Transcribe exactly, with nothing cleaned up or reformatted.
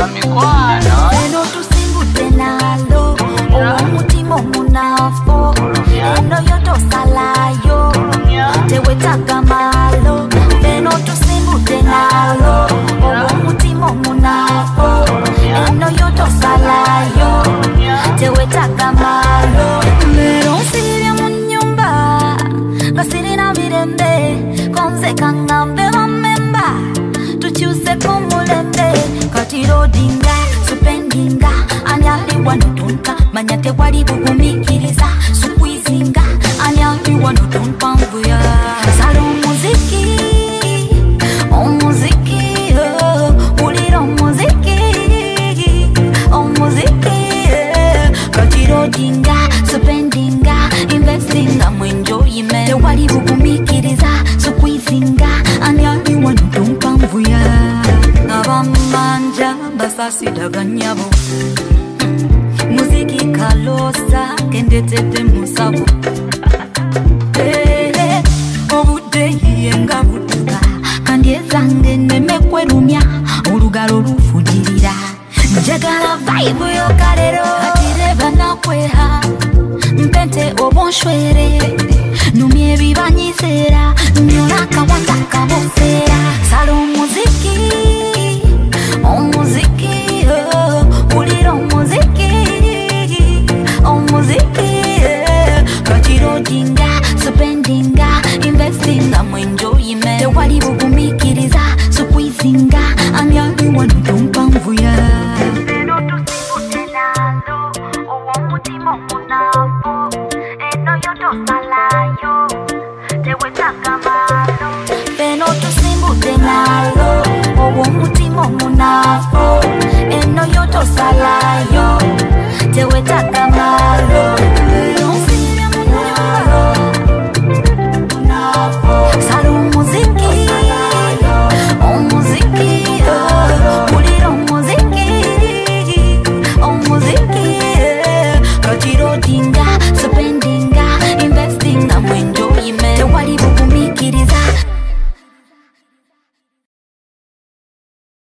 eno tusimbute nalo omutima omunafo eno yotosalayo tewetaka malo eno tusimbute nalo omutima omunafo eno yotosalayo tewetaka malo lero nsirye mu nnyumba nga sirina mirembe konze kangambe bamemba tukyuse ku mulembe kati rodinga supendinga anyali wanotonka manya tewali bugumikiriza sukwizinga anyali wanotonka mvuya sala omuziki omuziki oh, ulira omuziki omuziki eh, kati rodinga supendinga investinga mu enjoyment tewali bugumikiriza sukwizinga anyali wanotonka mvuya abamanja basasidaganyabo muziki kalosa kendetete musabo eh obudde yenga butuka kandi ezange nemekwerumya olugalo lufujirira njagala vibe yo kalero atireba nakweha mpente obonshwere numye bibanyizera nyola kawata kabosera salo muziki omuziki oh, ulira omuziki omuziki eh, kachirodinga supendinga investinga mu enjoyment tewali bugumikiriza sukwizinga anyali wanotompa mvuya eno tusimbute nalo owomutima omunafo eno yotosalayo tewetaka